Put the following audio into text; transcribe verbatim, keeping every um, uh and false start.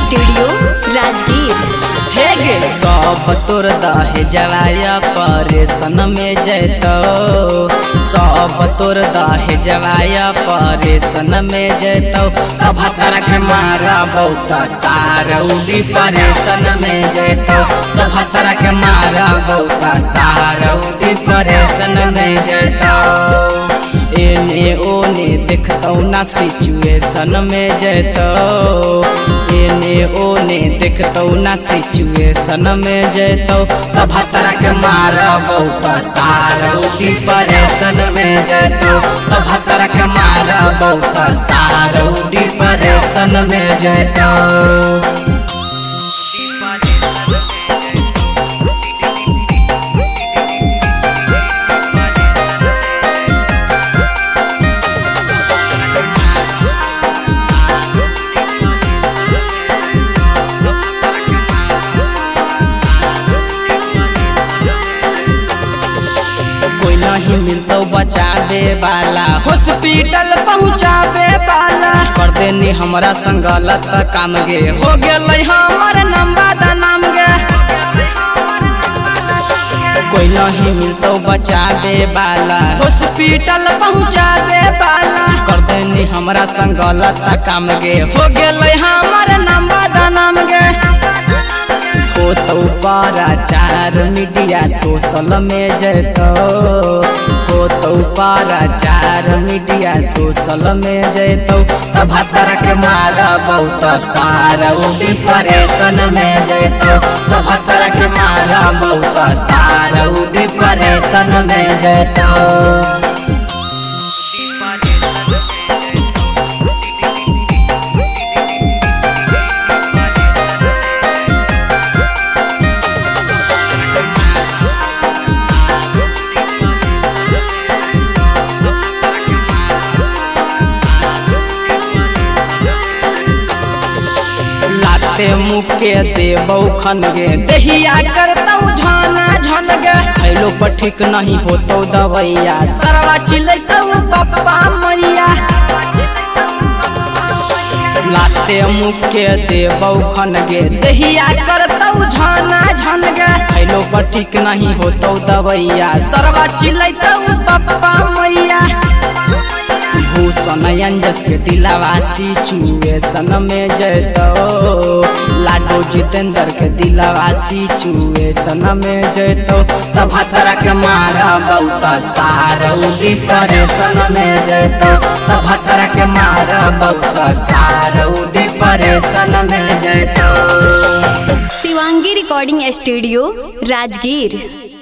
Studio Rajgir. हे गे सब तोर दहे जवाया परेशन में जैतो, सब तोर दहे जवाया परेशन में जैतो। अब हतर के मारा बहुत सारा उड़ी परेशन में जैतो, अब हतर के मारा बहुत सारा उड़ी परेशन में जैतो। एने ओने देखतो ना सिचुएशन में जैतो, एने ओने देखतो ना सिचुएशन में जैतो। तब हतरा के मारा बहुत सारा उड़ी परेशन में जैतो, तब हतरा के मारा बहुत सारा उड़ी परेशन में जैतो। नहीं मिलतो बचावे वाला, हॉस्पिटल पहुँचावे वाला। कर देनी हमरा संग गलत काम गे, हो गेलै हमर नंबर नाम गे। कोई नहीं मिलतो बचावे वाला, हॉस्पिटल पहुँचावे वाला। कर देनी हमरा संग गलत काम गे, हो गेलै हमर नंबर नाम गे। हो तो पाराचार मीडिया सोशल में जैतो, हो तो पाराचार मीडिया सोशल में जैतो। तब हतर के मारा बहुत सारा उड़ी परेशन में जैतो, तब हतर के मारा बहुत सारा उड़ी परेशन में जैतो। मुके देबौ खन गे, दहिया करतौ झाना झन गे। खैलो पर ठीक नहीं होतो दवैया, सरवा चिलैतौ पप्पा मैया। लाते मुके देबौ खन गे, दहिया करतौ झाना झन गे। खैलो पर ठीक नहीं होतो दवैया, सरवा चिलैतौ पप्पा मैया। भूषण अंजस के दिलावासी चुएसन में जैतो, लाडो जितेंद्र के दिलावासी चुएसन में जैतो। तब हतरा के मारा बहुत सारा उड़ी परेशन में जैतो, तब हतरा के मारा बहुत सारा उड़ी परेशन में जैतो। Shivangi recording studio Rajgir.